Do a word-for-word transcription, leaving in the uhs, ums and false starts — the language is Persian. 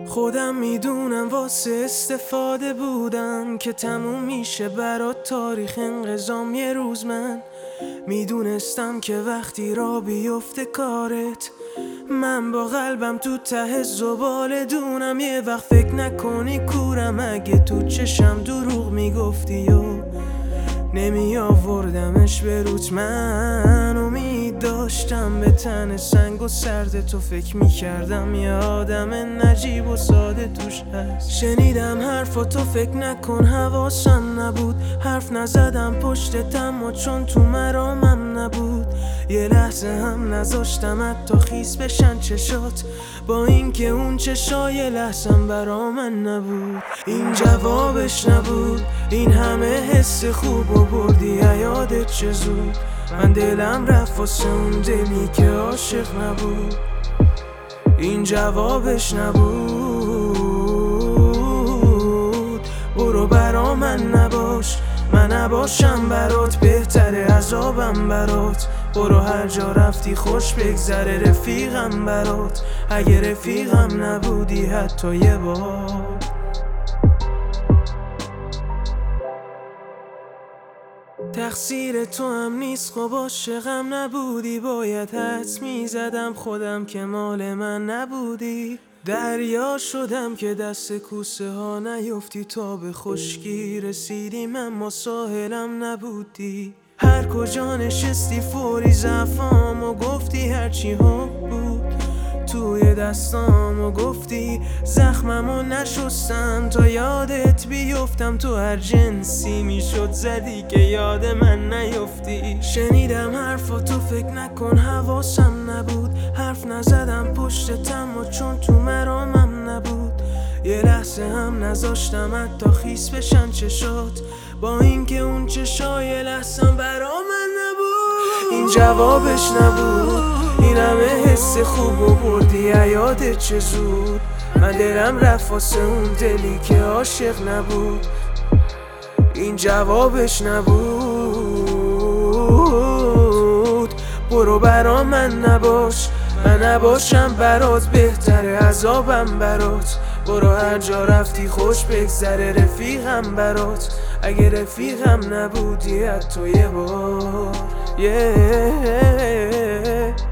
خودم میدونم واسه استفاده بودم که تموم میشه برات تاریخ انقضام یه روز. من میدونستم که وقتی را بیفته کارت، من با قلبم تو ته زباله دونم. یه وقت فکر نکنی کورم اگه تو چشم دروغ میگفتی و نمی آوردمش به روت. من امید داشتم به تن سنگ و سرد تو، فکر میکردم یه آدم نجیب و ساده توش هست. شنیدم حرفا تو، فکر نکن حواسم نبود. حرف نزدم پشتتم و چون تو مرامم نبود. یه لحظه هم نذاشتم حتی خیس بشن چشات، با اینکه اون چشای لحظم برا من نبود. این جوابش نبود، این همه حس خوب و بردی یادت چه زود. من دلم رفت واسه اون دلی که عاشق نبود. این جوابش نبود. برو برا من نباش، من نباشم برات بهتره عذابم برات. برو هر جا رفتی خوش بگذره رفیقم برات. اگه رفیقم نبودی حتی یه بار. تقصیر تو هم نیست، خب عاشقم نبودی. باید حدس میزدم خودم که مال من نبودی. دریا شدم که دست کوسه ها نیفتی، تا به خشکی رسیدیم اما ساحلم نبودی. هر کجا نشستی فوری ضعفام و گفتی هرچی ها بود توی دستام و گفتی زخممو نشستم تا یادت بیفتم. تو هر جنسی میشد زدی که یاد من نیفتی. شنیدم حرفا تو، فکر نکن حواسم نبود. حرف نزدم پشتتم و چون تو مرامم نبود. یه لحظه هم نذاشتم حتی خیس بشن چشات، با اینکه اون چشای لحظم برا من نبود. این جوابش نبود، این همه حس خوب و بردی یادت چه زود. من دلم رفت واسه اون دلی که عاشق نبود. این جوابش نبود. برو برا من نباش، من نباشم برات بهتره عذابم برات. برو هر جا رفتی خوش بگذره رفیقم برات. اگه رفیقم نبودی حتی یه بار. yeah.